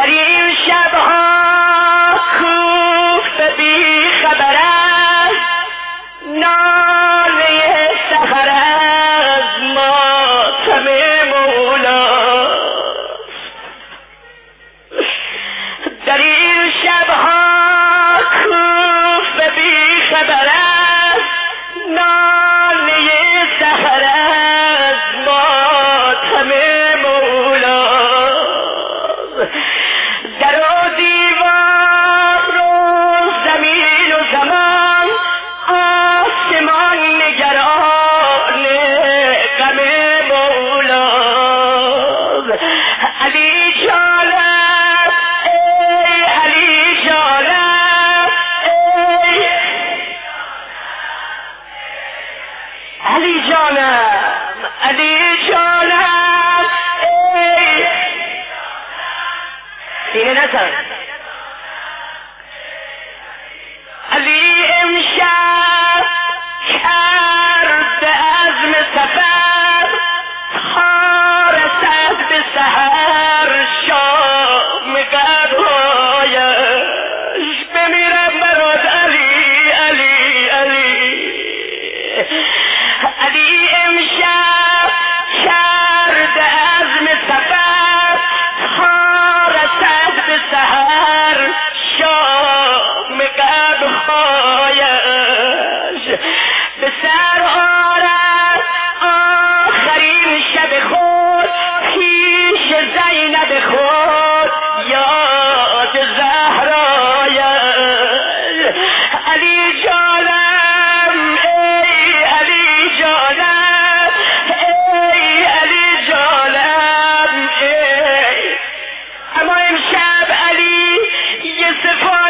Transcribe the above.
در این شبها کوفته بی خبر است، ناله سحر از ماتم مولاست. در این شبها کوفته بی خبر است، ناله سحر از ماتم مولاست. در و دیوار و زمین و زمان، آسمان نگران غم مولاست. علی جانم ای علی جانم ای علی جانم علی جانم ای اینه نزن. علی امشب کرد عزم سفر، تا رسد به سحر شام قدرهایش. بمیرم برات علی علی علی. علی امشب کرد عزم سفر، تا رسد به سحر شام قدرهایش. به سر آرد آخرین شب خود، پیش زینب خود یاد زهرایش. علی جانم ای علی جانم ای علی جانم ای. اما امشب علی یه صفات